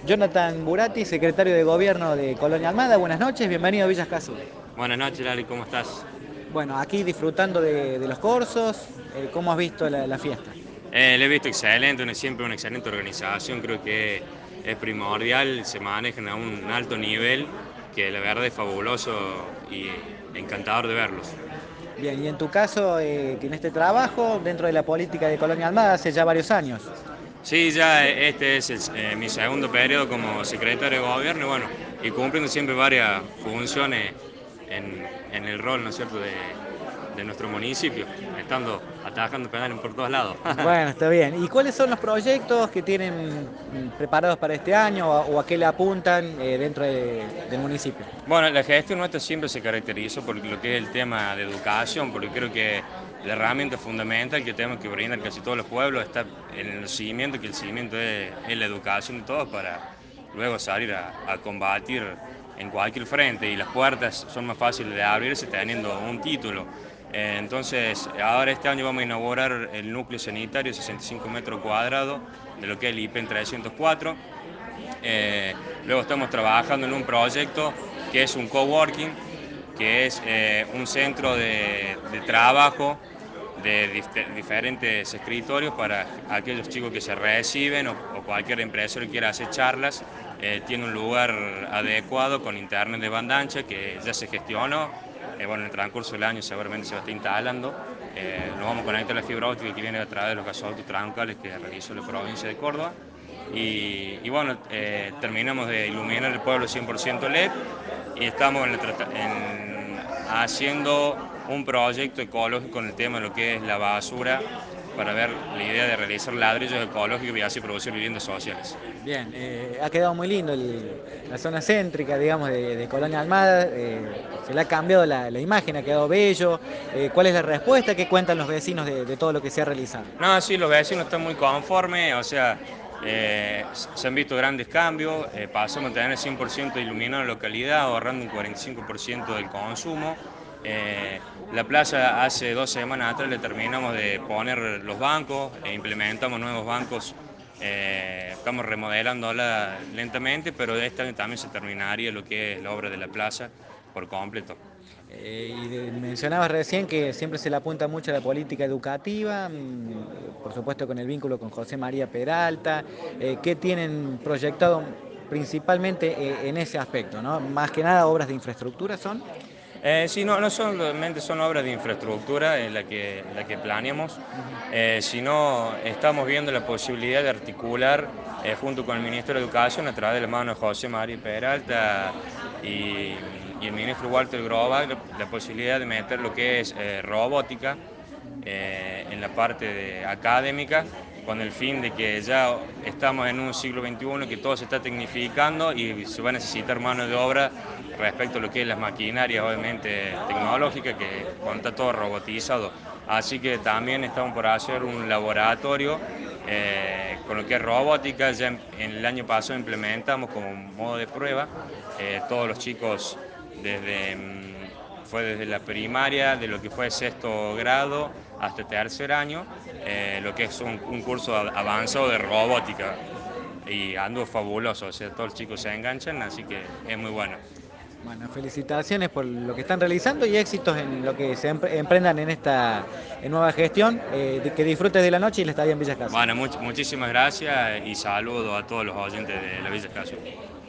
Jonathan Burati, secretario de Gobierno de Colonia Almada. Buenas noches, bienvenido a Villa Escazú. Buenas noches, Lali, ¿cómo estás? Bueno, aquí disfrutando de los cursos, ¿cómo has visto la fiesta? Lo he visto excelente, siempre una excelente organización, creo que es primordial, se manejan a un alto nivel, que la verdad es fabuloso y encantador de verlos. Bien, y en tu caso, que en este trabajo, dentro de la política de Colonia Almada, hace ya varios años. Sí, ya este es mi segundo periodo como secretario de gobierno y bueno, y cumpliendo siempre varias funciones en el rol, ¿no es cierto?, de nuestro municipio, estando atajando penales por todos lados. Bueno, está bien. ¿Y cuáles son los proyectos que tienen preparados para este año o a qué le apuntan dentro del municipio? Bueno, la gestión nuestra siempre se caracterizó por lo que es el tema de educación, porque creo que la herramienta fundamental que tenemos que brindar casi todos los pueblos está en el seguimiento, que el seguimiento es la educación de todos para luego salir a combatir en cualquier frente y las puertas son más fáciles de abrirse teniendo un título. Entonces, ahora este año vamos a inaugurar el núcleo sanitario, 65 metros cuadrados, de lo que es el IPEN 304. Luego estamos trabajando en un proyecto que es un coworking, que es un centro de trabajo de diferentes escritorios para aquellos chicos que se reciben o cualquier empresario que quiera hacer charlas. Tiene un lugar adecuado con internet de banda ancha que ya se gestionó. Bueno, en el transcurso del año seguramente se va a estar instalando. Nos vamos a conectar a la fibra óptica que viene a través de los gasoductos trancales que realizó la provincia de Córdoba. Y bueno, terminamos de iluminar el pueblo 100% LED y estamos haciendo un proyecto ecológico en el tema de lo que es la basura para ver la idea de realizar ladrillos ecológicos y así producir viviendas sociales. Bien, ha quedado muy lindo la zona céntrica, digamos, de Colonia Almada. Se le ha cambiado la imagen, ha quedado bello. ¿Cuál es la respuesta? ¿Qué cuentan los vecinos de todo lo que se ha realizado? No, sí, los vecinos están muy conformes, o sea, se han visto grandes cambios, pasamos a tener el 100% iluminado en la localidad, ahorrando un 45% del consumo. La plaza hace 2 semanas atrás le terminamos de poner los bancos, e implementamos nuevos bancos, estamos remodelándola lentamente, pero este año también se terminaría lo que es la obra de la plaza por completo. Mencionabas recién que siempre se le apunta mucho a la política educativa, por supuesto con el vínculo con José María Peralta. ¿Qué tienen proyectado principalmente en ese aspecto, ¿no? Más que nada obras de infraestructura son. Sí, no solamente son obras de infraestructura la que planeamos, sino estamos viendo la posibilidad de articular junto con el Ministerio de Educación a través de la mano de José María Peralta y, y el ministro Walter Groba la posibilidad de meter lo que es robótica en la parte académica, con el fin de que ya estamos en un siglo XXI que todo se está tecnificando y se va a necesitar mano de obra respecto a lo que es las maquinarias, obviamente tecnológicas, que cuando está todo robotizado. Así que también estamos por hacer un laboratorio con lo que es robótica. Ya en el año pasado implementamos como modo de prueba todos los chicos fue desde la primaria, de lo que fue sexto grado hasta tercer año, lo que es un curso avanzado de robótica. Y ando fabuloso, o sea, todos los chicos se enganchan, así que es muy bueno. Bueno, felicitaciones por lo que están realizando y éxitos en lo que se emprendan en esta nueva gestión. Que disfrutes de la noche y la estadía en Villa Escazú. Bueno, muchísimas gracias y saludo a todos los oyentes de la Villa Escazú.